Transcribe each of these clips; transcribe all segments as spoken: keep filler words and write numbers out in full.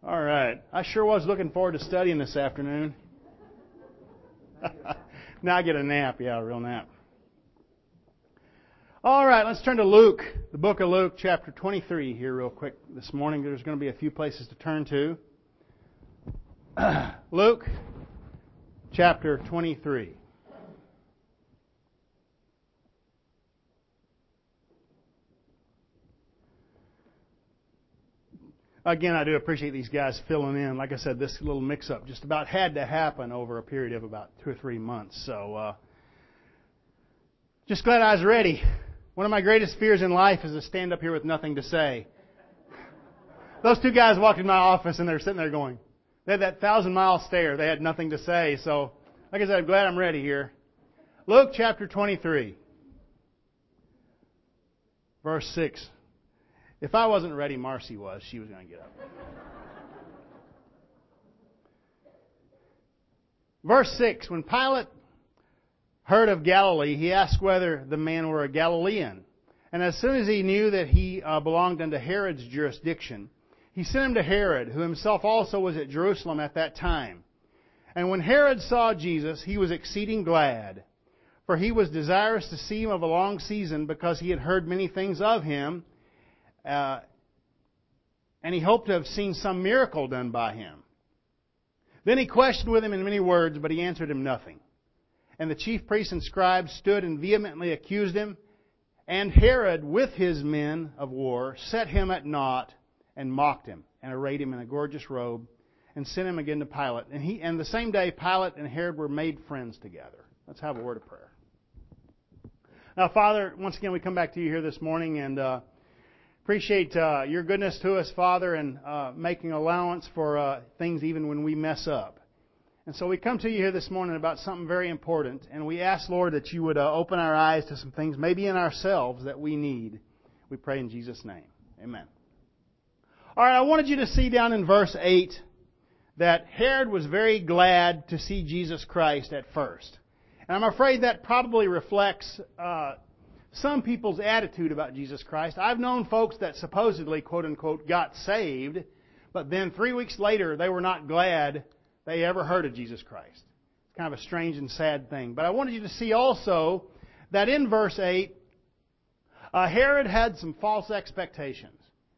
All right. I sure was looking forward to studying this afternoon. Now I get a nap. Yeah, a real nap. All right, let's turn to Luke, the book of Luke, chapter twenty-three here real quick this morning. There's going to be a few places to turn to. Luke, chapter twenty-three. Again, I do appreciate these guys filling in. Like I said, this little mix-up just about had to happen over a period of about two or three months. So, uh, just glad I was ready. One of my greatest fears in life is to stand up here with nothing to say. Those two guys walked in my office and they're sitting there going, they had that thousand-mile stare. They had nothing to say. So, like I said, I'm glad I'm ready here. Luke chapter twenty-three, verse six. If I wasn't ready, Marcy was. She was going to get up. Verse six. When Pilate heard of Galilee, he asked whether the man were a Galilean. And as soon as he knew that he uh, belonged unto Herod's jurisdiction, he sent him to Herod, who himself also was at Jerusalem at that time. And when Herod saw Jesus, he was exceeding glad, for he was desirous to see him of a long season, because he had heard many things of him, Uh, and he hoped to have seen some miracle done by him. Then he questioned with him in many words, but he answered him nothing. And the chief priests and scribes stood and vehemently accused him. And Herod, with his men of war, set him at naught and mocked him, and arrayed him in a gorgeous robe, and sent him again to Pilate. And he, and the same day, Pilate and Herod were made friends together. Let's have a word of prayer. Now, Father, once again, we come back to you here this morning, and uh, Appreciate uh, your goodness to us, Father, and uh, making allowance for uh, things even when we mess up. And so we come to you here this morning about something very important, and we ask, Lord, that you would uh, open our eyes to some things maybe in ourselves that we need. We pray in Jesus' name. Amen. All right, I wanted you to see down in verse eight that Herod was very glad to see Jesus Christ at first. And I'm afraid that probably reflects Uh, some people's attitude about Jesus Christ. I've known folks that supposedly, quote unquote, got saved, but then three weeks later they were not glad they ever heard of Jesus Christ. It's kind of a strange and sad thing. But I wanted you to see also that in verse eight, uh, Herod had some false expectations.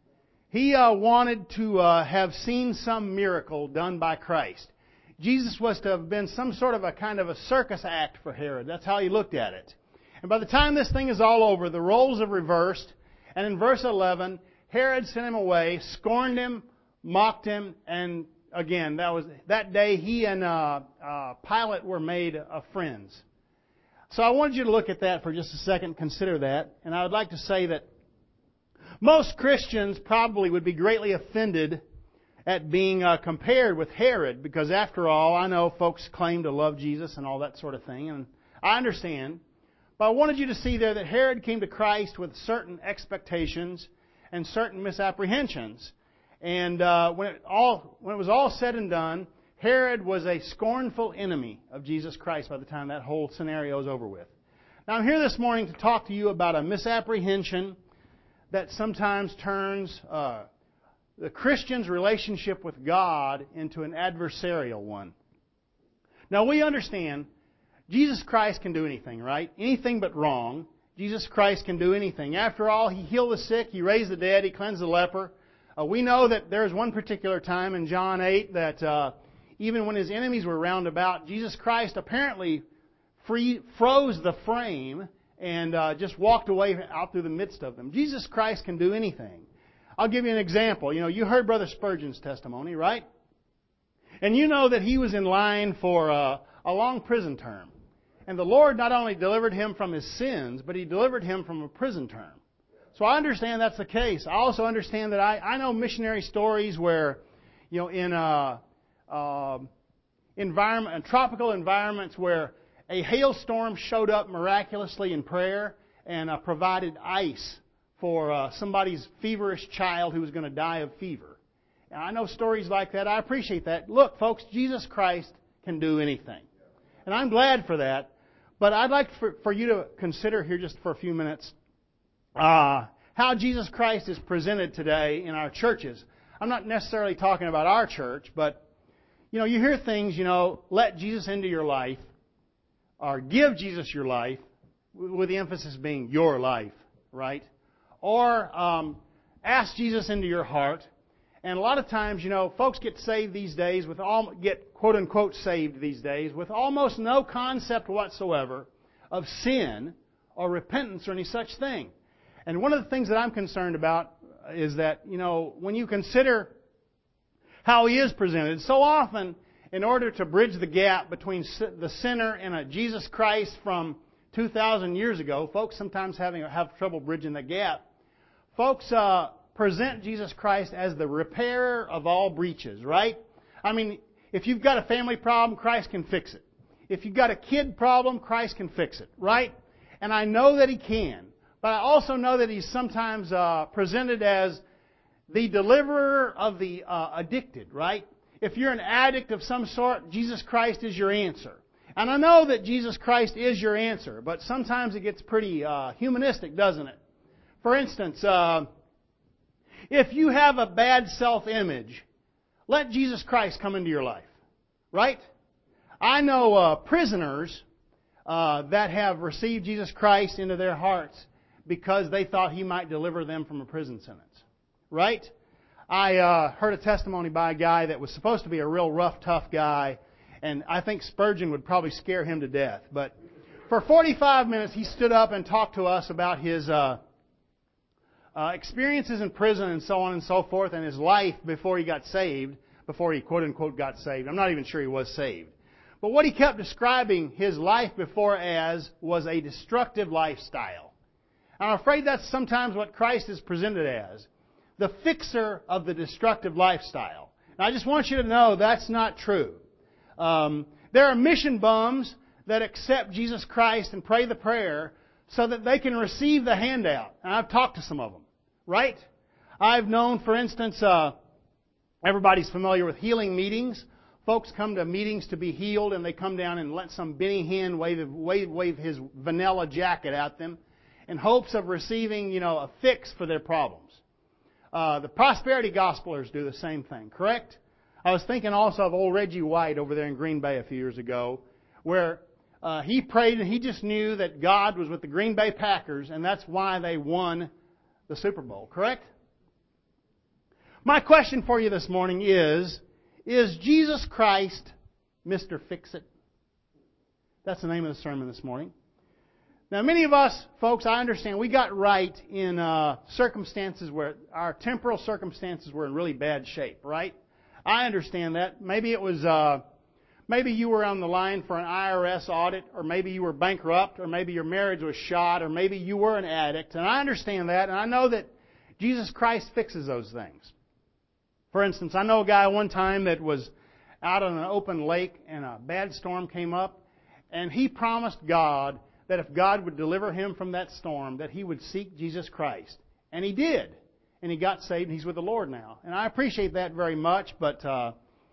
He uh, wanted to uh, have seen some miracle done by Christ. Jesus was to have been some sort of a kind of a circus act for Herod. That's how he looked at it. And by the time this thing is all over, the roles have reversed. And in verse eleven, Herod sent him away, scorned him, mocked him, and again, that was that day he and uh, uh, Pilate were made uh, friends. So I wanted you to look at that for just a second, consider that. And I would like to say that most Christians probably would be greatly offended at being uh, compared with Herod, because after all, I know folks claim to love Jesus and all that sort of thing, and I understand. But I wanted you to see there that Herod came to Christ with certain expectations and certain misapprehensions. And uh, when, it all, when it was all said and done, Herod was a scornful enemy of Jesus Christ by the time that whole scenario is over with. Now I'm here this morning to talk to you about a misapprehension that sometimes turns uh, the Christian's relationship with God into an adversarial one. Now we understand Jesus Christ can do anything, right? Anything but wrong. Jesus Christ can do anything. After all, He healed the sick, He raised the dead, He cleansed the leper. Uh, we know that there's one particular time in John eight that uh, even when His enemies were round about, Jesus Christ apparently free, froze the frame and uh, just walked away out through the midst of them. Jesus Christ can do anything. I'll give you an example. You know, you heard Brother Spurgeon's testimony, right? And you know that he was in line for uh, a long prison term. And the Lord not only delivered him from his sins, but He delivered him from a prison term. So I understand that's the case. I also understand that I, I know missionary stories where, you know, in uh, uh, environment, tropical environments where a hailstorm showed up miraculously in prayer and uh, provided ice for uh, somebody's feverish child who was going to die of fever. And I know stories like that. I appreciate that. Look, folks, Jesus Christ can do anything. And I'm glad for that. But I'd like for, for you to consider here just for a few minutes uh, how Jesus Christ is presented today in our churches. I'm not necessarily talking about our church, but, you know, you hear things, you know, let Jesus into your life, or give Jesus your life, with the emphasis being your life, right? Or um, ask Jesus into your heart. And a lot of times, you know, folks get saved these days with all get quote unquote saved these days with almost no concept whatsoever of sin or repentance or any such thing. And one of the things that I'm concerned about is that, you know, when you consider how He is presented, so often in order to bridge the gap between the sinner and a Jesus Christ from two thousand years ago, folks sometimes having have trouble bridging the gap. Folks uh, present Jesus Christ as the repairer of all breaches, right? I mean, if you've got a family problem, Christ can fix it. If you've got a kid problem, Christ can fix it, right? And I know that He can. But I also know that He's sometimes uh, presented as the deliverer of the uh, addicted, right? If you're an addict of some sort, Jesus Christ is your answer. And I know that Jesus Christ is your answer, but sometimes it gets pretty uh, humanistic, doesn't it? For instance, uh, if you have a bad self-image, let Jesus Christ come into your life, right? I know uh, prisoners uh, that have received Jesus Christ into their hearts because they thought He might deliver them from a prison sentence, right? I uh, heard a testimony by a guy that was supposed to be a real rough, tough guy, and I think Spurgeon would probably scare him to death. But for forty-five minutes, he stood up and talked to us about his uh, uh, experiences in prison and so on and so forth, and his life before he got saved, before he quote-unquote got saved. I'm not even sure he was saved. But what he kept describing his life before as was a destructive lifestyle. I'm afraid that's sometimes what Christ is presented as, the fixer of the destructive lifestyle. And I just want you to know that's not true. Um, there are mission bums that accept Jesus Christ and pray the prayer so that they can receive the handout. And I've talked to some of them, right? I've known, for instance, uh, everybody's familiar with healing meetings. Folks come to meetings to be healed, and they come down and let some Benny Hinn wave, wave, wave his vanilla jacket at them in hopes of receiving, you know, a fix for their problems. Uh, the prosperity gospelers do the same thing, correct? I was thinking also of old Reggie White over there in Green Bay a few years ago, where uh, he prayed and he just knew that God was with the Green Bay Packers, and that's why they won the Super Bowl, correct? My question for you this morning is, is Jesus Christ Mister Fix-It? That's the name of the sermon this morning. Now, many of us, folks, I understand, we got right in uh, circumstances where our temporal circumstances were in really bad shape, right? I understand that. Maybe it was, uh, maybe you were on the line for an I R S audit, or maybe you were bankrupt, or maybe your marriage was shot, or maybe you were an addict. And I understand that, and I know that Jesus Christ fixes those things. For instance, I know a guy one time that was out on an open lake, and a bad storm came up, and he promised God that if God would deliver him from that storm, that he would seek Jesus Christ. And he did. And he got saved, and he's with the Lord now. And I appreciate that very much, but uh,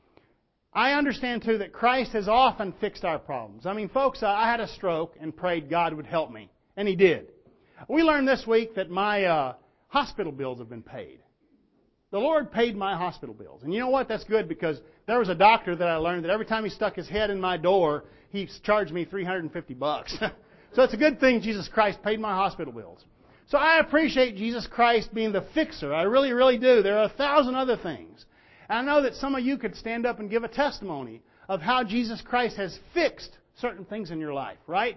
I understand, too, that Christ has often fixed our problems. I mean, folks, uh, I had a stroke and prayed God would help me. And He did. We learned this week that my uh, hospital bills have been paid. The Lord paid my hospital bills. And you know what? That's good, because there was a doctor that I learned that every time he stuck his head in my door, he charged me three hundred fifty bucks. So it's a good thing Jesus Christ paid my hospital bills. So I appreciate Jesus Christ being the fixer. I really, really do. There are a thousand other things. And I know that some of you could stand up and give a testimony of how Jesus Christ has fixed certain things in your life, right?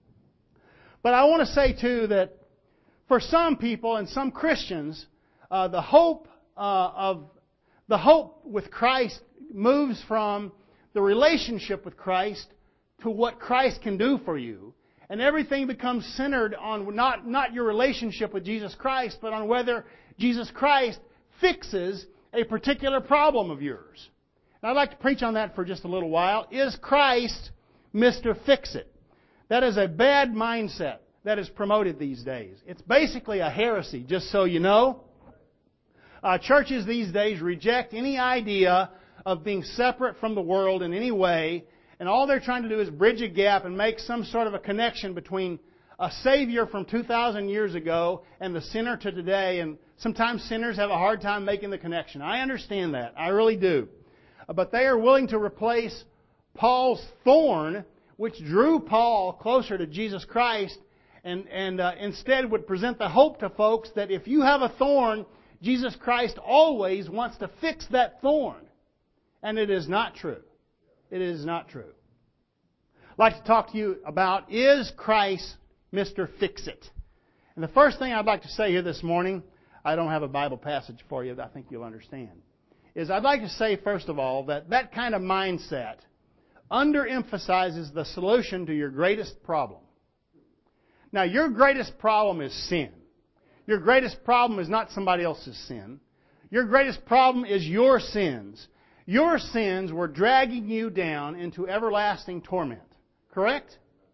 But I want to say, too, that for some people and some Christians, uh, the hope uh, of the hope with Christ moves from the relationship with Christ to what Christ can do for you. And everything becomes centered on not, not your relationship with Jesus Christ, but on whether Jesus Christ fixes a particular problem of yours. And I'd like to preach on that for just a little while. Is Christ Mister Fix-It? That is a bad mindset that is promoted these days. It's basically a heresy, just so you know. Uh, churches these days reject any idea of being separate from the world in any way. And all they're trying to do is bridge a gap and make some sort of a connection between a Savior from two thousand years ago and the sinner to today, and Sometimes sinners have a hard time making the connection. I understand that. I really do. But they are willing to replace Paul's thorn, which drew Paul closer to Jesus Christ, and, and uh, instead would present the hope to folks that if you have a thorn, Jesus Christ always wants to fix that thorn. And it is not true. It is not true. I'd like to talk to you about, is Christ Mister Fix-It? And the first thing I'd like to say here this morning, I don't have a Bible passage for you that I think you'll understand, is I'd like to say, first of all, that that kind of mindset underemphasizes the solution to your greatest problem. Now, your greatest problem is sin. Your greatest problem is not somebody else's sin. Your greatest problem is your sins. Your sins were dragging you down into everlasting torment. Correct?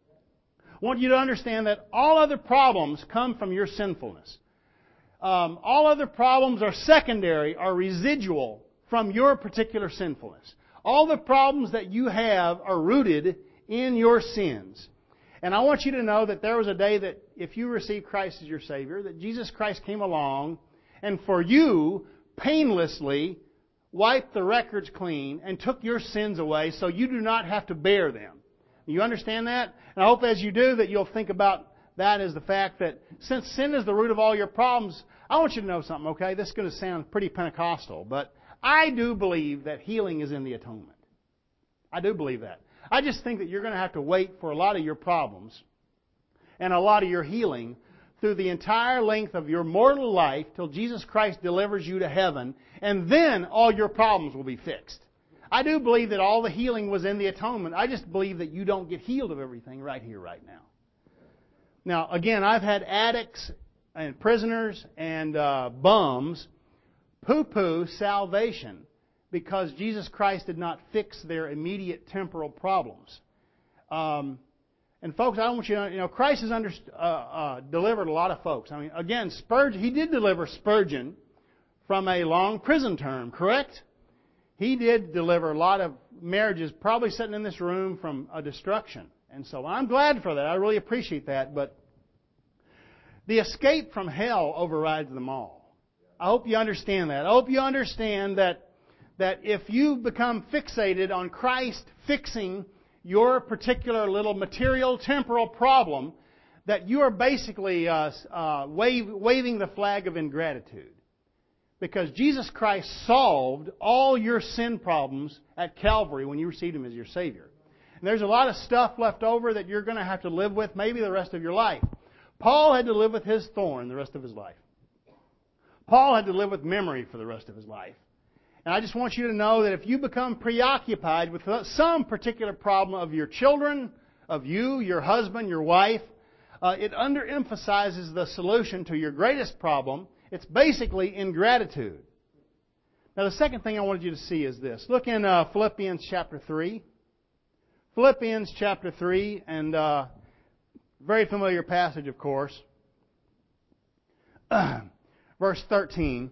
I want you to understand that all other problems come from your sinfulness. Um, all other problems are secondary, are residual from your particular sinfulness. All the problems that you have are rooted in your sins. And I want you to know that there was a day that if you received Christ as your Savior, that Jesus Christ came along and for you painlessly wiped the records clean and took your sins away so you do not have to bear them. You understand that? And I hope as you do that you'll think about that as the fact that since sin is the root of all your problems, I want you to know something, okay? This is going to sound pretty Pentecostal, but I do believe that healing is in the atonement. I do believe that. I just think that you're going to have to wait for a lot of your problems and a lot of your healing through the entire length of your mortal life till Jesus Christ delivers you to heaven, and then all your problems will be fixed. I do believe that all the healing was in the atonement. I just believe that you don't get healed of everything right here, right now. Now, again, I've had addicts and prisoners and uh, bums poo-poo salvation because Jesus Christ did not fix their immediate temporal problems. Um, and folks, I want you to know, you know Christ has under, uh, uh, delivered a lot of folks. I mean, again, Spurgeon, he did deliver Spurgeon from a long prison term, correct? He did deliver a lot of marriages, probably sitting in this room, from a destruction. And so I'm glad for that. I really appreciate that. But the escape from hell overrides them all. I hope you understand that. I hope you understand that, that if you become fixated on Christ fixing your particular little material, temporal problem, that you are basically uh, uh, wave, waving the flag of ingratitude. Because Jesus Christ solved all your sin problems at Calvary when you received Him as your Savior. And there's a lot of stuff left over that you're going to have to live with maybe the rest of your life. Paul had to live with his thorn the rest of his life. Paul had to live with memory for the rest of his life. And I just want you to know that if you become preoccupied with some particular problem of your children, of you, your husband, your wife, uh, it underemphasizes the solution to your greatest problem. It's basically ingratitude. Now, the second thing I wanted you to see is this. Look in uh, Philippians chapter three. Philippians chapter three, and uh, very familiar passage, of course. Verse thirteen.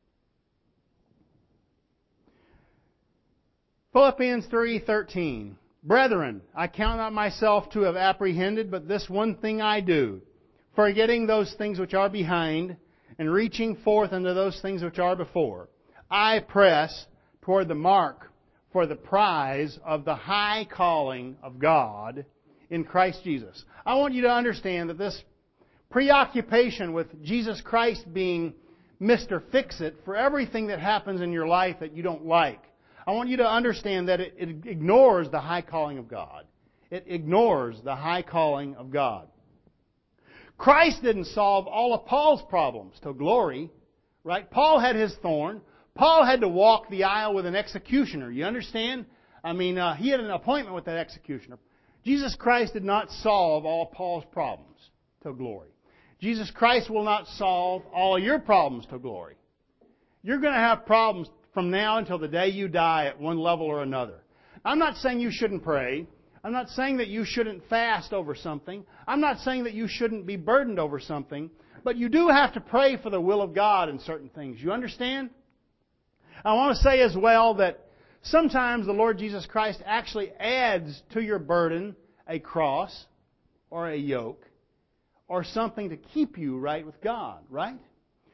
Philippians three thirteen. Brethren, I count not myself to have apprehended, but this one thing I do, forgetting those things which are behind, and reaching forth unto those things which are before, I press toward the mark for the prize of the high calling of God in Christ Jesus. I want you to understand that this preoccupation with Jesus Christ being Mister Fix-It for everything that happens in your life that you don't like, I want you to understand that it, it ignores the high calling of God. It ignores the high calling of God. Christ didn't solve all of Paul's problems to glory, right? Paul had his thorn. Paul had to walk the aisle with an executioner. You understand? I mean, uh, he had an appointment with that executioner. Jesus Christ did not solve all Paul's problems to glory. Jesus Christ will not solve all your problems to glory. You're going to have problems from now until the day you die at one level or another. I'm not saying you shouldn't pray. I'm not saying that you shouldn't fast over something. I'm not saying that you shouldn't be burdened over something. But you do have to pray for the will of God in certain things. You understand? I want to say as well that sometimes the Lord Jesus Christ actually adds to your burden a cross or a yoke or something to keep you right with God, right?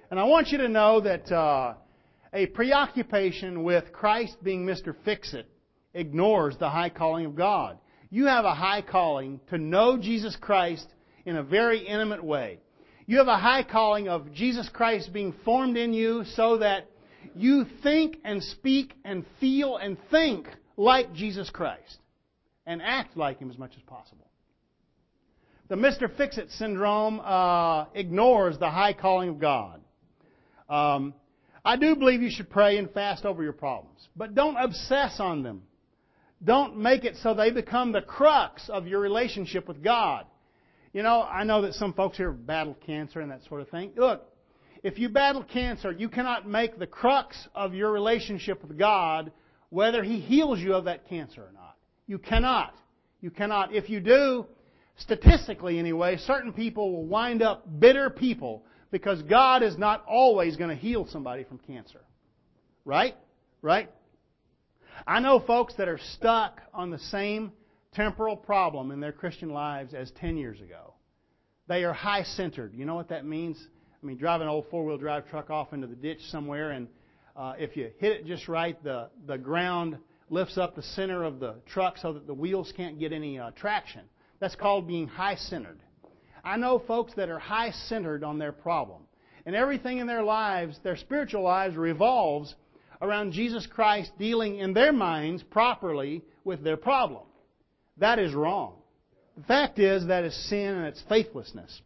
And I want you to know that uh, a preoccupation with Christ being Mister Fix-It ignores the high calling of God. You have a high calling to know Jesus Christ in a very intimate way. You have a high calling of Jesus Christ being formed in you so that you think and speak and feel and think like Jesus Christ and act like Him as much as possible. The Mister Fix-It syndrome uh, ignores the high calling of God. Um, I do believe you should pray and fast over your problems, but don't obsess on them. Don't make it so they become the crux of your relationship with God. You know, I know that some folks here battle cancer and that sort of thing. Look, if you battle cancer, you cannot make the crux of your relationship with God whether He heals you of that cancer or not. You cannot. You cannot. If you do, statistically anyway, certain people will wind up bitter people because God is not always going to heal somebody from cancer. Right? Right? I know folks that are stuck on the same temporal problem in their Christian lives as ten years ago. They are high-centered. You know what that means? I mean, drive an old four-wheel drive truck off into the ditch somewhere, and uh, if you hit it just right, the, the ground lifts up the center of the truck so that the wheels can't get any uh, traction. That's called being high-centered. I know folks that are high-centered on their problem. And everything in their lives, their spiritual lives, revolves around Jesus Christ dealing in their minds properly with their problem. That is wrong. The fact is that is sin and it's faithlessness.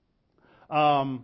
Um,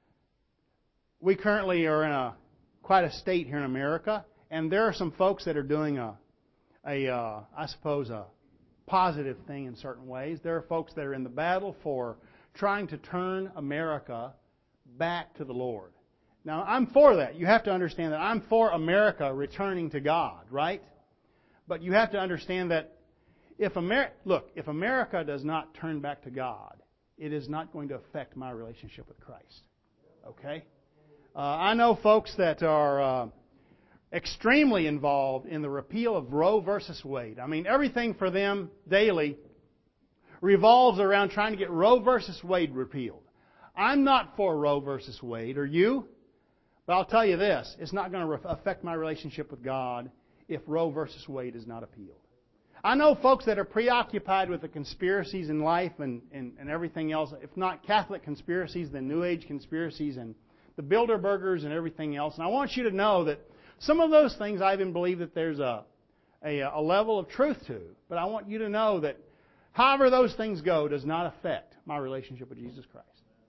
we currently are in a quite a state here in America, and there are some folks that are doing a, a uh, I suppose, a positive thing in certain ways. There are folks that are in the battle for trying to turn America back to the Lord. Now, I'm for that. You have to understand that I'm for America returning to God, right? But you have to understand that if America, look, if America does not turn back to God, it is not going to affect my relationship with Christ. Okay? Uh, I know folks that are uh, extremely involved in the repeal of Roe versus Wade. I mean, everything for them daily revolves around trying to get Roe versus Wade repealed. I'm not for Roe versus Wade. Are you? But I'll tell you this, it's not going to affect my relationship with God if Roe versus Wade is not appealed. I know folks that are preoccupied with the conspiracies in life and, and, and everything else. If not Catholic conspiracies, then New Age conspiracies and the Bilderbergers and everything else. And I want you to know that some of those things I even believe that there's a, a, a level of truth to. But I want you to know that however those things go does not affect my relationship with Jesus Christ.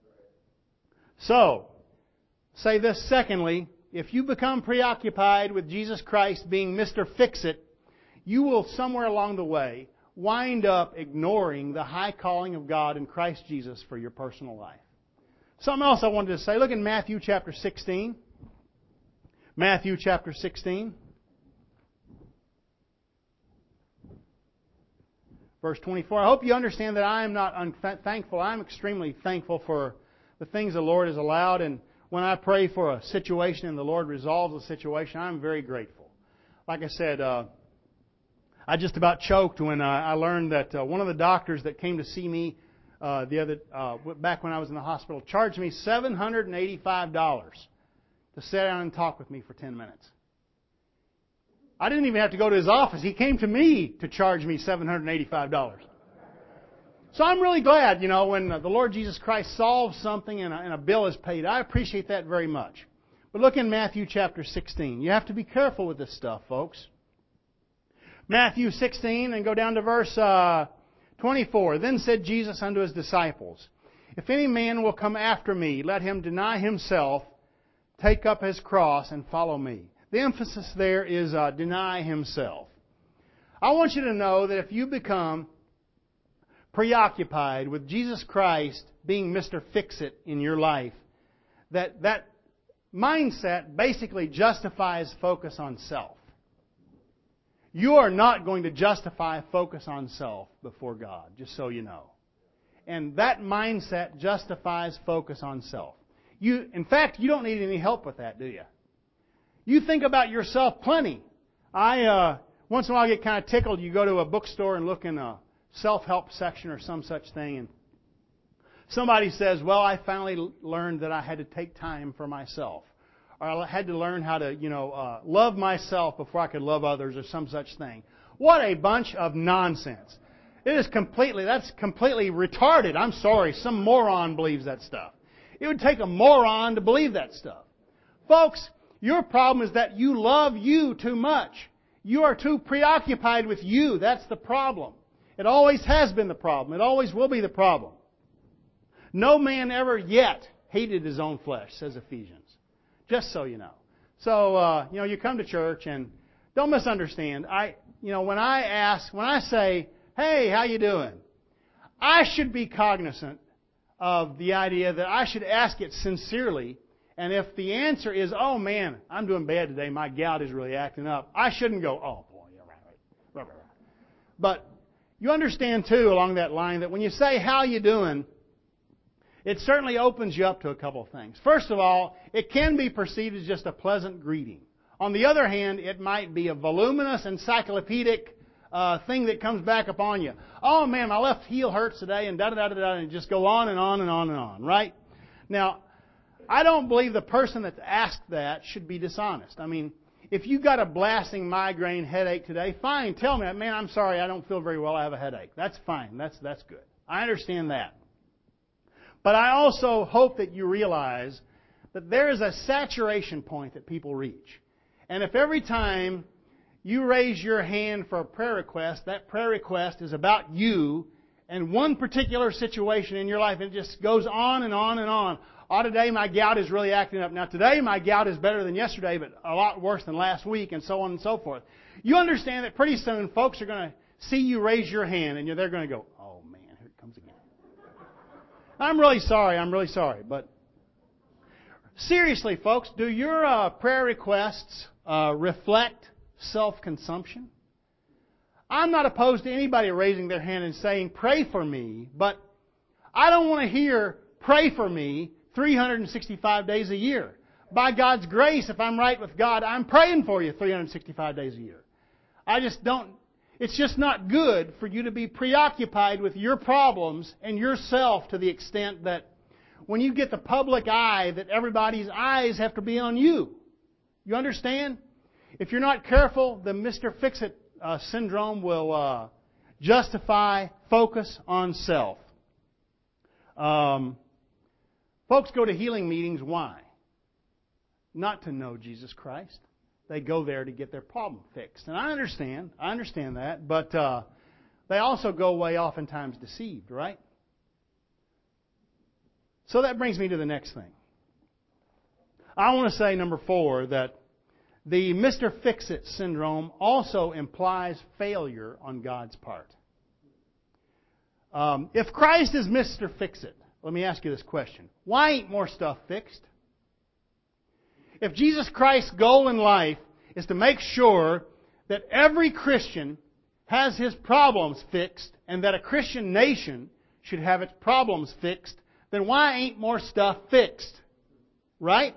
So, say this secondly, if you become preoccupied with Jesus Christ being Mister Fix-It, you will somewhere along the way wind up ignoring the high calling of God in Christ Jesus for your personal life. Something else I wanted to say. Look in Matthew chapter sixteen. Matthew chapter sixteen. Verse twenty-four. I hope you understand that I am not unthankful. I'm extremely thankful for the things the Lord has allowed. And when I pray for a situation and the Lord resolves the situation, I'm very grateful. Like I said, uh, I just about choked when uh, I learned that uh, one of the doctors that came to see me uh, the other uh, back when I was in the hospital charged me seven hundred eighty-five dollars to sit down and talk with me for ten minutes. I didn't even have to go to his office. He came to me to charge me seven hundred eighty-five dollars. So I'm really glad, you know, when the Lord Jesus Christ solves something and a, and a bill is paid. I appreciate that very much. But look in Matthew chapter sixteen. You have to be careful with this stuff, folks. Matthew sixteen, and go down to verse uh, twenty-four. Then said Jesus unto His disciples, If any man will come after me, let him deny himself, take up his cross, and follow me. The emphasis there is uh, deny himself. I want you to know that if you become preoccupied with Jesus Christ being Mister Fix-It in your life, that that mindset basically justifies focus on self. You are not going to justify focus on self before God, just so you know. And that mindset justifies focus on self. You, in fact, you don't need any help with that, do you? You think about yourself plenty. I, uh, once in a while get kind of tickled. You go to a bookstore and look in a self-help section or some such thing, and Somebody says, well, I finally learned that I had to take time for myself. Or I had to learn how to, you know, uh, love myself before I could love others or some such thing. What a bunch of nonsense. It is completely, that's completely retarded. I'm sorry, some moron believes that stuff. It would take a moron to believe that stuff. Folks, your problem is that you love you too much. You are too preoccupied with you. That's the problem. It always has been the problem. It always will be the problem. No man ever yet hated his own flesh, says Ephesians. Just so you know. So, uh, you know, you come to church and don't misunderstand. I, you know, when I ask, when I say, hey, how you doing? I should be cognizant of the idea that I should ask it sincerely. And if the answer is, oh man, I'm doing bad today, my gout is really acting up, I shouldn't go, oh boy, yeah, right, right, right, right. But you understand too, along that line, that when you say, how you doing, it certainly opens you up to a couple of things. First of all, it can be perceived as just a pleasant greeting. On the other hand, it might be a voluminous encyclopedic uh, thing that comes back upon you. Oh man, my left heel hurts today, and da da da da da, and just go on and on and on and on, right? Now, I don't believe the person that's asked that should be dishonest. I mean, if you got a blasting migraine headache today, fine, tell me, man, I'm sorry, I don't feel very well, I have a headache. That's fine, that's that's good. I understand that. But I also hope that you realize that there is a saturation point that people reach. And if every time you raise your hand for a prayer request, that prayer request is about you and one particular situation in your life, and it just goes on and on and on. Oh, today my gout is really acting up. Now, today my gout is better than yesterday, but a lot worse than last week, and so on and so forth. You understand that pretty soon folks are going to see you raise your hand, and they're going to go, oh man, here it comes again. I'm really sorry, I'm really sorry. But seriously, folks, do your uh, prayer requests uh, reflect self-consumption? I'm not opposed to anybody raising their hand and saying, pray for me, but I don't want to hear, pray for me three hundred sixty-five days a year. By God's grace, if I'm right with God, I'm praying for you three hundred sixty-five days a year. I just don't, it's just not good for you to be preoccupied with your problems and yourself to the extent that when you get the public eye, that everybody's eyes have to be on you. You understand? If you're not careful, the Mister Fix-It uh, syndrome will uh, justify focus on self. Um, folks go to healing meetings. Why? Not to know Jesus Christ. They go there to get their problem fixed. And I understand. I understand that. But uh, they also go away oftentimes deceived, right? So that brings me to the next thing. I want to say, number four, that the Mister Fix-It syndrome also implies failure on God's part. Um, if Christ is Mister Fix-It, let me ask you this question. Why ain't more stuff fixed? If Jesus Christ's goal in life is to make sure that every Christian has his problems fixed and that a Christian nation should have its problems fixed, then why ain't more stuff fixed? Right?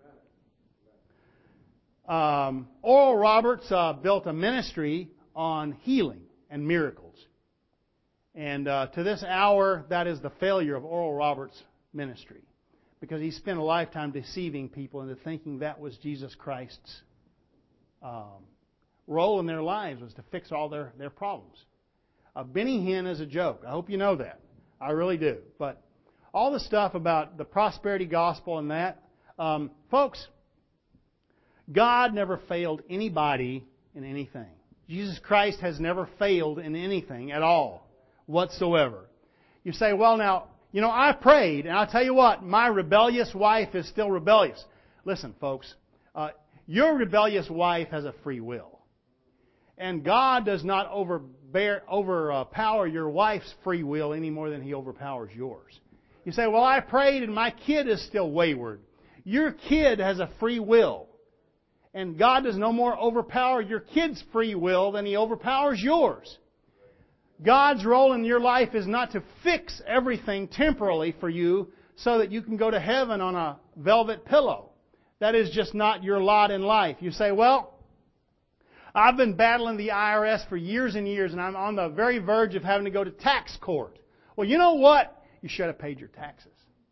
Um, Oral Roberts uh, built a ministry on healing and miracles. And uh, to this hour, that is the failure of Oral Roberts' ministry. Because he spent a lifetime deceiving people into thinking that was Jesus Christ's um, role in their lives, was to fix all their, their problems. Uh, Benny Hinn is a joke. I hope you know that. I really do. But all the stuff about the prosperity gospel and that, um, folks, God never failed anybody in anything. Jesus Christ has never failed in anything at all, whatsoever. You say, well now, you know, I prayed, and I'll tell you what, my rebellious wife is still rebellious. Listen, folks, uh, your rebellious wife has a free will. And God does not overbear, overpower your wife's free will any more than He overpowers yours. You say, well, I prayed and my kid is still wayward. Your kid has a free will. And God does no more overpower your kid's free will than He overpowers yours. God's role in your life is not to fix everything temporarily for you so that you can go to heaven on a velvet pillow. That is just not your lot in life. You say, well, I've been battling the I R S for years and years, and I'm on the very verge of having to go to tax court. Well, you know what? you should have paid your taxes.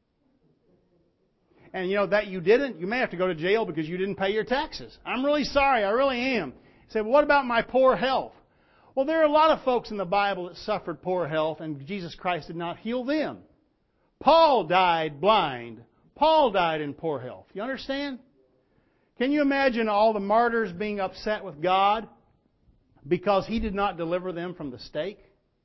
And you know that you didn't, you may have to go to jail because you didn't pay your taxes. I'm really sorry, I really am. You say, well, what about my poor health? Well, there are a lot of folks in the Bible that suffered poor health and Jesus Christ did not heal them. Paul died blind. Paul died in poor health. You understand? Can you imagine all the martyrs being upset with God because He did not deliver them from the stake?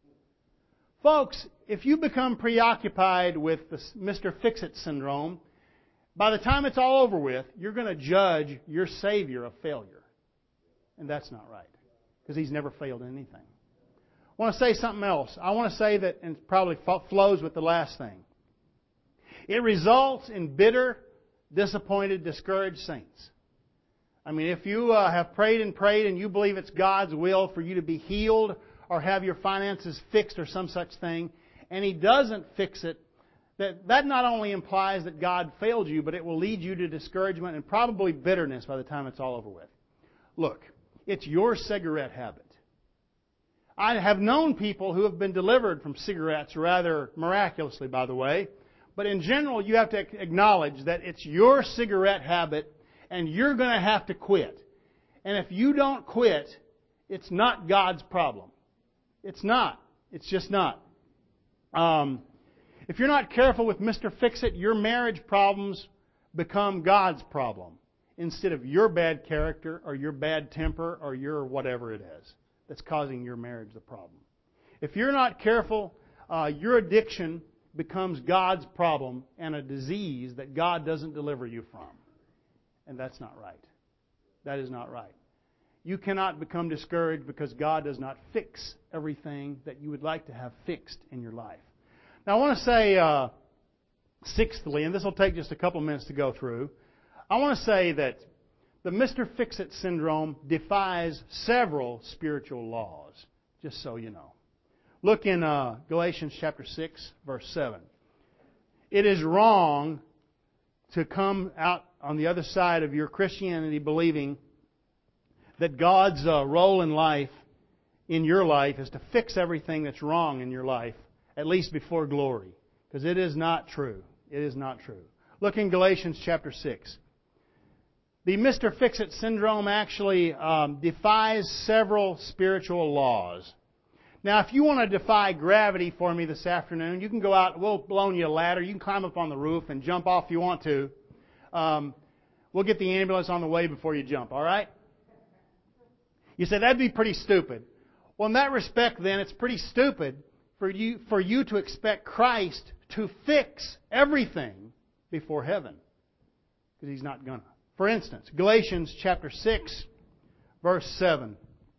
Folks, if you become preoccupied with the Mister Fix-It syndrome, by the time it's all over with, you're going to judge your Savior a failure. And that's not right. Because He's never failed in anything. I want to say something else. I want to say that, and it probably flows with the last thing. It results in bitter, disappointed, discouraged saints. I mean, if you uh, have prayed and prayed and you believe it's God's will for you to be healed or have your finances fixed or some such thing, and He doesn't fix it, that, that not only implies that God failed you, but it will lead you to discouragement and probably bitterness by the time it's all over with. Look, it's your cigarette habit. I have known people who have been delivered from cigarettes rather miraculously, by the way. But in general, you have to acknowledge that it's your cigarette habit and you're going to have to quit. And if you don't quit, it's not God's problem. It's not. It's just not. Um, if you're not careful with Mister Fix-It, your marriage problems become God's problem instead of your bad character or your bad temper or your whatever it is that's causing your marriage the problem. If you're not careful, uh, your addiction becomes God's problem and a disease that God doesn't deliver you from. And that's not right. That is not right. You cannot become discouraged because God does not fix everything that you would like to have fixed in your life. Now I want to say, uh, sixthly, and this will take just a couple minutes to go through, I want to say that the Mister Fix-It syndrome defies several spiritual laws, just so you know. Look in uh, Galatians chapter six, verse seven. It is wrong to come out on the other side of your Christianity believing that God's uh, role in life, in your life, is to fix everything that's wrong in your life, at least before glory. Because it is not true. It is not true. Look in Galatians chapter six. The Mister Fix-It syndrome actually um, defies several spiritual laws. Now, if you want to defy gravity for me this afternoon, you can go out, we'll loan you a ladder, you can climb up on the roof and jump off if you want to. Um, we'll get the ambulance on the way before you jump, all right? You say, that'd be pretty stupid. Well, in that respect, then, it's pretty stupid for you, for you to expect Christ to fix everything before heaven. Because He's not gonna. For instance, Galatians chapter six, verse seven.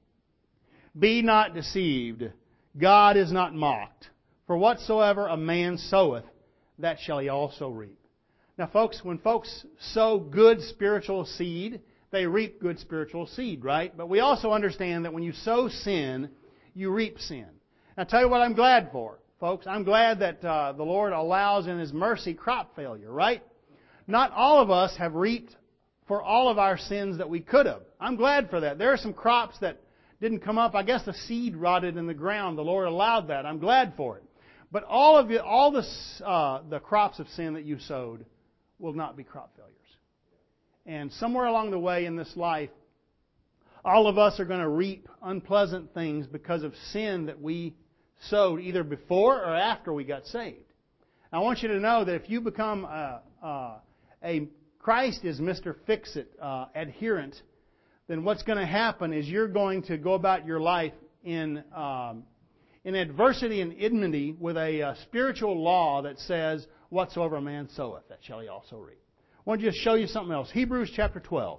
Be not deceived. God is not mocked. For whatsoever a man soweth, that shall he also reap. Now, folks, when folks sow good spiritual seed, they reap good spiritual seed, right? But we also understand that when you sow sin, you reap sin. Now, I'll tell you what I'm glad for, folks. I'm glad that uh, the Lord allows in His mercy crop failure, right? Not all of us have reaped for all of our sins that we could have. I'm glad for that. There are some crops that didn't come up. I guess the seed rotted in the ground. The Lord allowed that. I'm glad for it. But all of you, all the uh, the crops of sin that you sowed will not be crop failures. And somewhere along the way in this life, all of us are going to reap unpleasant things because of sin that we sowed either before or after we got saved. I want you to know that if you become a, a, a Christ is Mister Fix-It uh, adherent, then what's going to happen is you're going to go about your life in um, in adversity and enmity with a uh, spiritual law that says, whatsoever a man soweth, that shall he also reap. I want to just show you something else. Hebrews chapter twelve.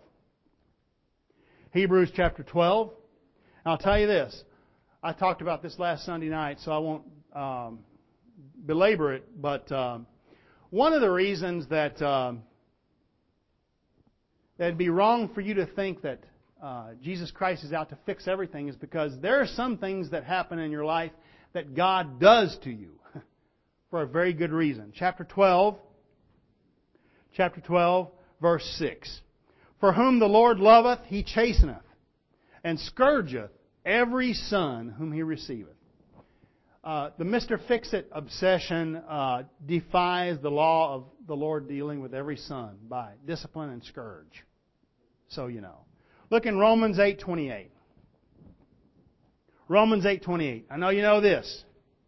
Hebrews chapter twelve. And I'll tell you this. I talked about this last Sunday night, so I won't um, belabor it. But um, one of the reasons that um, that it'd be wrong for you to think that uh, Jesus Christ is out to fix everything is because there are some things that happen in your life that God does to you for a very good reason. Chapter twelve, chapter twelve, verse six. For whom the Lord loveth, He chasteneth, and scourgeth every son whom He receiveth. Uh, the Mister Fix-It obsession uh, defies the law of the Lord dealing with every son by discipline and scourge. So you know. Look in Romans eight twenty-eight. Romans eight twenty-eight. I know you know this.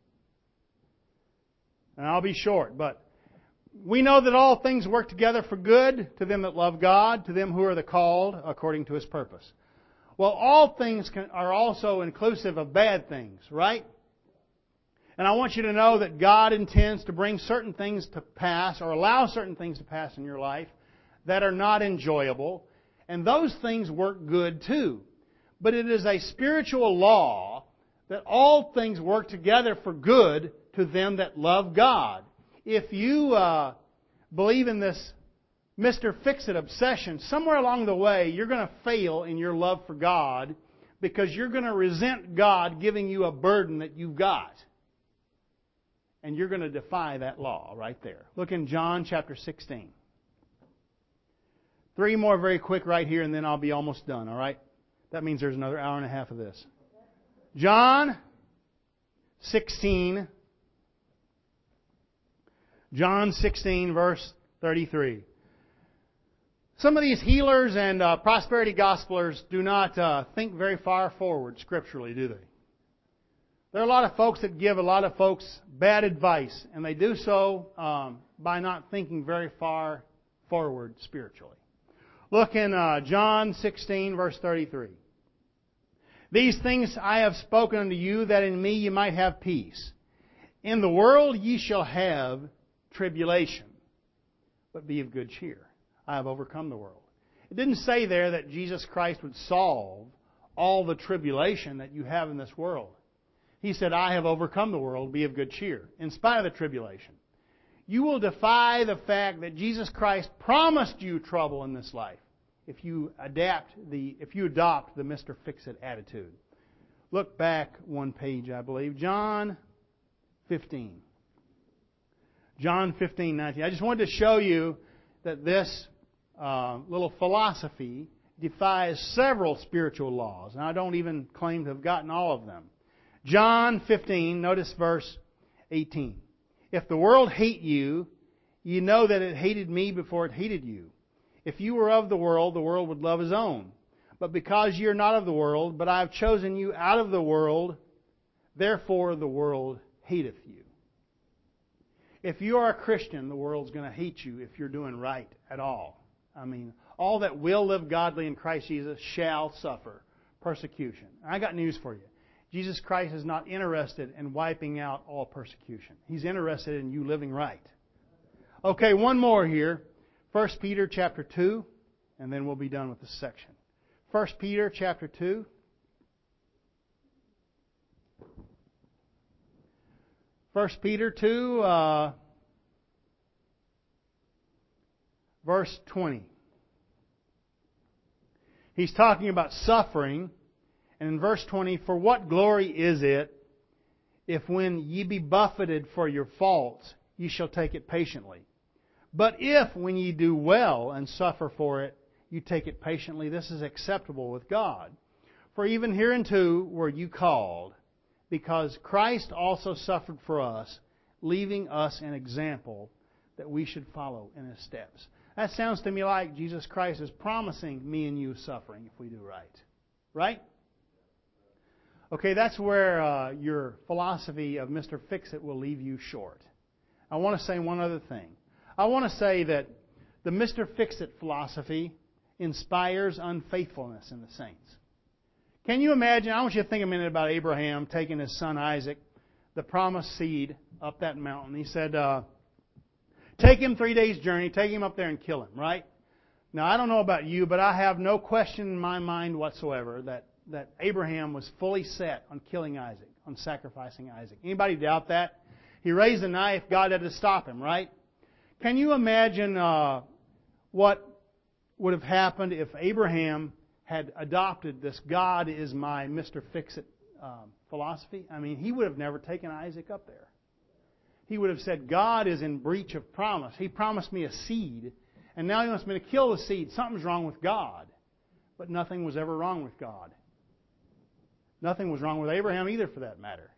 And I'll be short, but we know that all things work together for good to them that love God, to them who are the called according to His purpose. Well, all things can, are also inclusive of bad things, right? And I want you to know that God intends to bring certain things to pass or allow certain things to pass in your life that are not enjoyable. And those things work good too. But it is a spiritual law that all things work together for good to them that love God. If you uh, believe in this Mister Fix-It obsession, somewhere along the way you're going to fail in your love for God because you're going to resent God giving you a burden that you've got. And you're going to defy that law right there. Look in John chapter sixteen. Three more very quick right here, and then I'll be almost done, all right? That means there's another hour and a half of this. John sixteen. John sixteen, verse thirty-three. Some of these healers and uh, prosperity gospelers do not uh, think very far forward scripturally, do they? There are a lot of folks that give a lot of folks bad advice, and they do so um, by not thinking very far forward spiritually. Look in uh, John sixteen, verse thirty-three. These things I have spoken unto you, that in me ye might have peace. In the world ye shall have tribulation, but be of good cheer. I have overcome the world. It didn't say there that Jesus Christ would solve all the tribulation that you have in this world. He said, I have overcome the world, be of good cheer, in spite of the tribulation. You will defy the fact that Jesus Christ promised you trouble in this life if you adapt the, if you adopt the Mister Fix-It attitude. Look back one page, I believe. John fifteen. John fifteen, nineteen. I just wanted to show you that this uh, little philosophy defies several spiritual laws. And I don't even claim to have gotten all of them. John fifteen, notice verse eighteen. If the world hate you, you know that it hated me before it hated you. If you were of the world, the world would love his own. But because you are not of the world, but I have chosen you out of the world, therefore the world hateth you. If you are a Christian, the world's going to hate you if you're doing right at all. I mean, all that will live godly in Christ Jesus shall suffer persecution. I got news for you. Jesus Christ is not interested in wiping out all persecution. He's interested in you living right. Okay, one more here. First Peter chapter two, and then we'll be done with this section. First Peter chapter two. First Peter two, uh, verse twenty. He's talking about suffering. And in verse twenty, for what glory is it if when ye be buffeted for your faults, ye shall take it patiently? But if when ye do well and suffer for it, you take it patiently, this is acceptable with God. For even hereunto were you called, because Christ also suffered for us, leaving us an example that we should follow in His steps. That sounds to me like Jesus Christ is promising me and you suffering if we do right. Right? Okay, that's where uh, your philosophy of Mister Fix-It will leave you short. I want to say one other thing. I want to say that the Mister Fix-It philosophy inspires unfaithfulness in the saints. Can you imagine? I want you to think a minute about Abraham taking his son Isaac, the promised seed, up that mountain. He said, uh, take him three days' journey, take him up there and kill him, right? Now, I don't know about you, but I have no question in my mind whatsoever that, that Abraham was fully set on killing Isaac, on sacrificing Isaac. Anybody doubt that? He raised a knife, God had to stop him, right? Can you imagine uh, what would have happened if Abraham had adopted this God is my Mister Fix-It um, philosophy? I mean, he would have never taken Isaac up there. He would have said, God is in breach of promise. He promised me a seed, and now He wants me to kill the seed. Something's wrong with God. But nothing was ever wrong with God. Nothing was wrong with Abraham either, for that matter.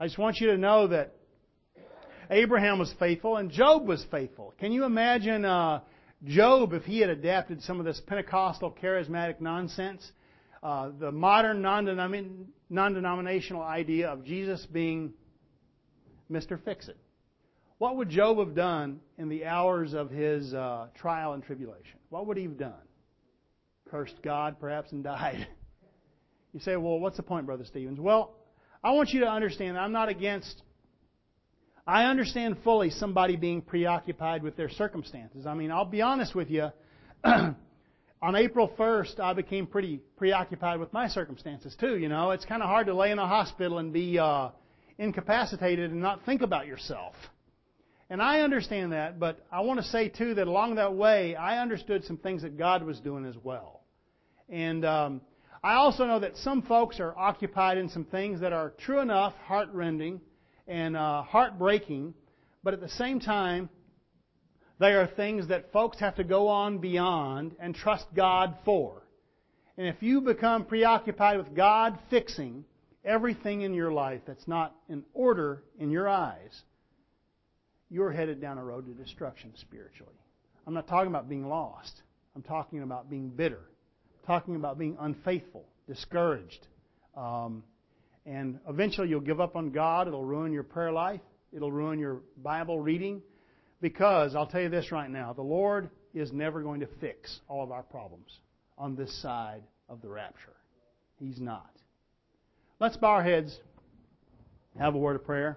I just want you to know that Abraham was faithful and Job was faithful. Can you imagine uh, Job if he had adapted some of this Pentecostal charismatic nonsense? Uh, the modern non-denomin- non-denominational idea of Jesus being Mister Fix-It. What would Job have done in the hours of his uh, trial and tribulation? What would he have done? Cursed God, perhaps, and died. You say, well, what's the point, Brother Stevens? Well, I want you to understand that I'm not against... I understand fully somebody being preoccupied with their circumstances. I mean, I'll be honest with you. On April first, I became pretty preoccupied with my circumstances too. You know, it's kind of hard to lay in a hospital and be uh, incapacitated and not think about yourself. And I understand that, but I want to say too that along that way, I understood some things that God was doing as well. And um, I also know that some folks are occupied in some things that are true enough, heart-rending, and uh, heartbreaking, but at the same time, they are things that folks have to go on beyond and trust God for. And if you become preoccupied with God fixing everything in your life that's not in order in your eyes, you're headed down a road to destruction spiritually. I'm not talking about being lost. I'm talking about being bitter. I'm talking about being unfaithful, discouraged, um, and eventually you'll give up on God. It'll ruin your prayer life. It'll ruin your Bible reading. Because, I'll tell you this right now, the Lord is never going to fix all of our problems on this side of the rapture. He's not. Let's bow our heads, have a word of prayer.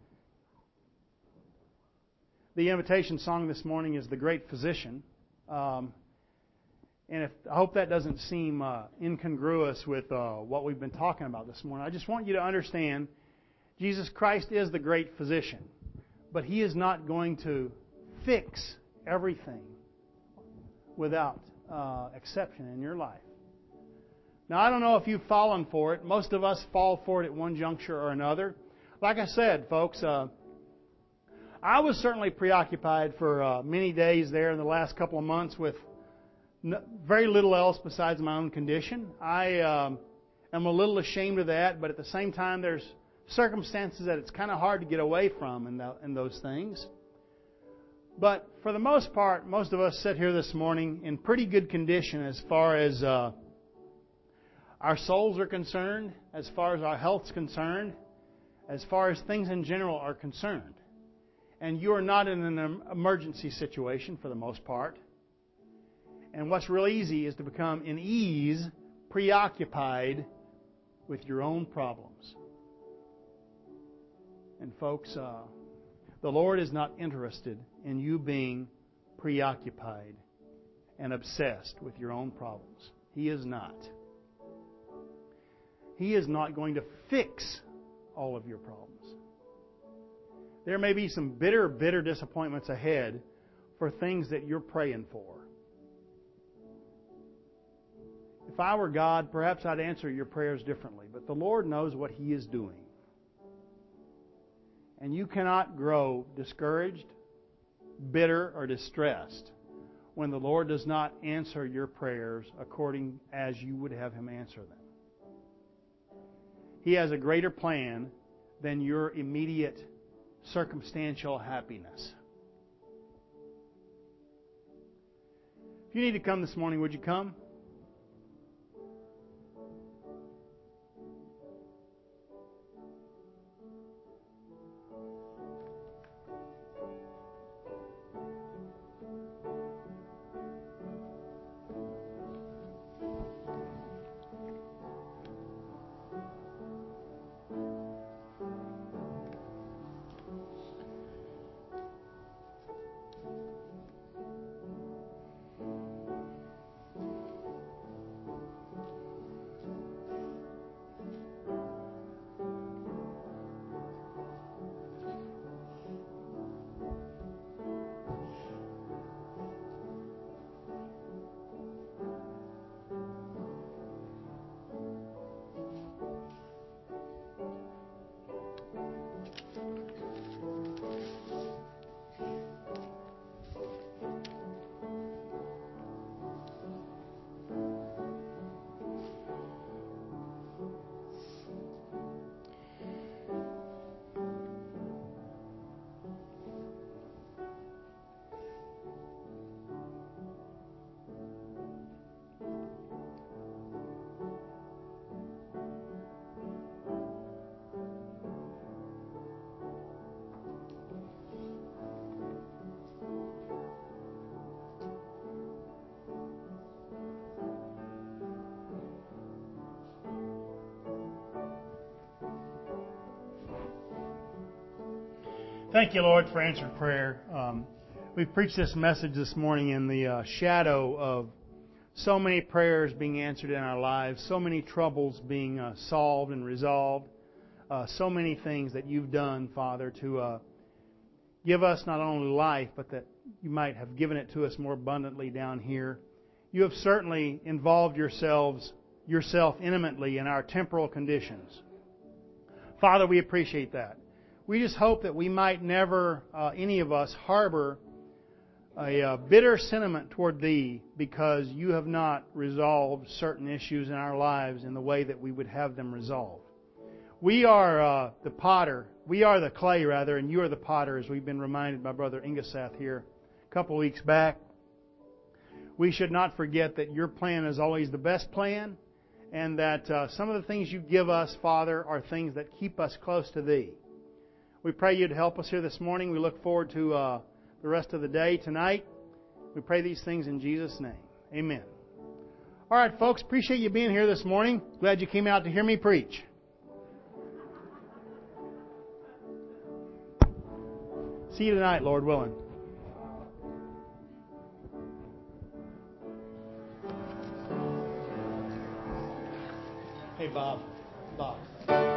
The invitation song this morning is The Great Physician. Um, And if, I hope that doesn't seem uh, incongruous with uh, what we've been talking about this morning. I just want you to understand Jesus Christ is the great physician, but He is not going to fix everything without uh, exception in your life. Now, I don't know if you've fallen for it. Most of us fall for it at one juncture or another. Like I said, folks, uh, I was certainly preoccupied for uh, many days there in the last couple of months with very little else besides my own condition. I um, am a little ashamed of that, but at the same time, there's circumstances that it's kind of hard to get away from in, the, in those things. But for the most part, most of us sit here this morning in pretty good condition as far as uh, our souls are concerned, as far as our health's concerned, as far as things in general are concerned. And you are not in an emergency situation for the most part. And what's real easy is to become in ease, preoccupied with your own problems. And folks, uh, the Lord is not interested in you being preoccupied and obsessed with your own problems. He is not. He is not going to fix all of your problems. There may be some bitter, bitter disappointments ahead for things that you're praying for. If I were God, perhaps I'd answer your prayers differently. But the Lord knows what He is doing. And you cannot grow discouraged, bitter, or distressed when the Lord does not answer your prayers according as you would have Him answer them. He has a greater plan than your immediate circumstantial happiness. If you need to come this morning, would you come? Thank you, Lord, for answered prayer. Um, we've preached this message this morning in the uh, shadow of so many prayers being answered in our lives, so many troubles being uh, solved and resolved, uh, so many things that you've done, Father, to uh, give us not only life, but that you might have given it to us more abundantly down here. You have certainly involved yourselves, yourself intimately in our temporal conditions. Father, we appreciate that. We just hope that we might never, uh, any of us, harbor a uh, bitter sentiment toward Thee because you have not resolved certain issues in our lives in the way that we would have them resolved. We are uh, the potter, we are the clay rather, and you are the potter, as we've been reminded by Brother Ingesath here a couple of weeks back. We should not forget that your plan is always the best plan, and that uh, some of the things you give us, Father, are things that keep us close to Thee. We pray you'd help us here this morning. We look forward to uh, the rest of the day tonight. We pray these things in Jesus' name. Amen. All right, folks, appreciate you being here this morning. Glad you came out to hear me preach. See you tonight, Lord willing. Hey, Bob. Bob.